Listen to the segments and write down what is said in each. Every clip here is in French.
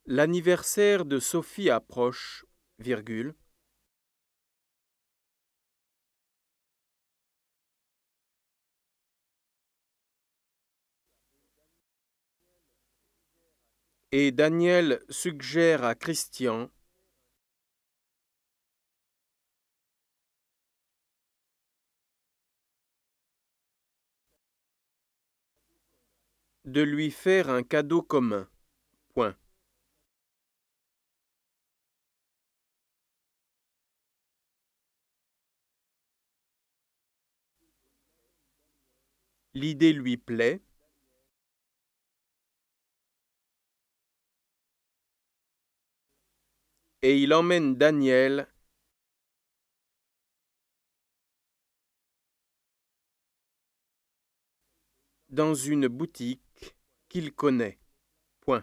L'anniversaire de Sophie approche, virgule. Et Daniel suggère à Christian de lui faire un cadeau commun. Point. L'idée lui plaît. Et il emmène Daniel dans une boutique qu'il connaît. Point.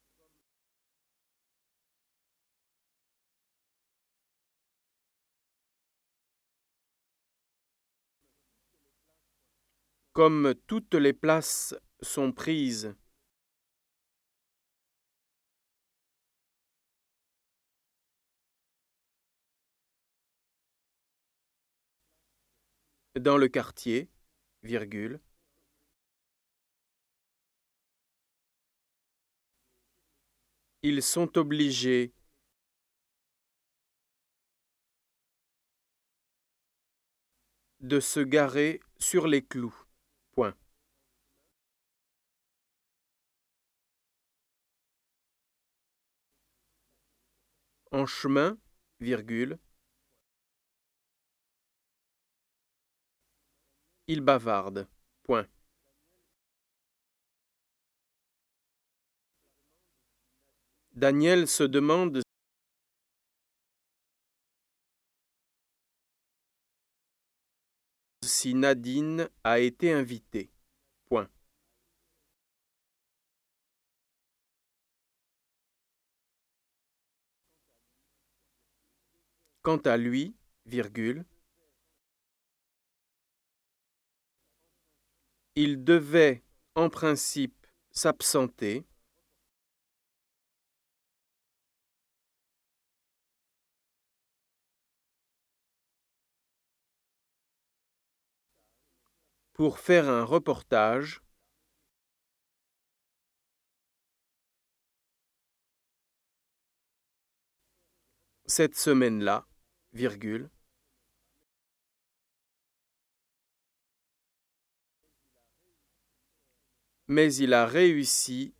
Comme toutes les places sont prises dans le quartier, virgule, ils sont obligés de se garer sur les clous. Point. En chemin, virgule, ils bavardent. Point. Daniel se demande si Nadine a été invitée. Point. Quant à lui, virgule, il devait, en principe, s'absenter pour faire un reportage cette semaine-là, virgule, mais il a réussi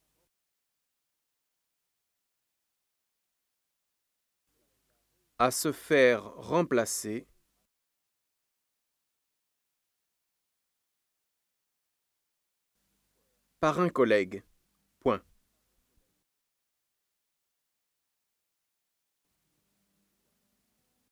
à se faire remplacer par un collègue.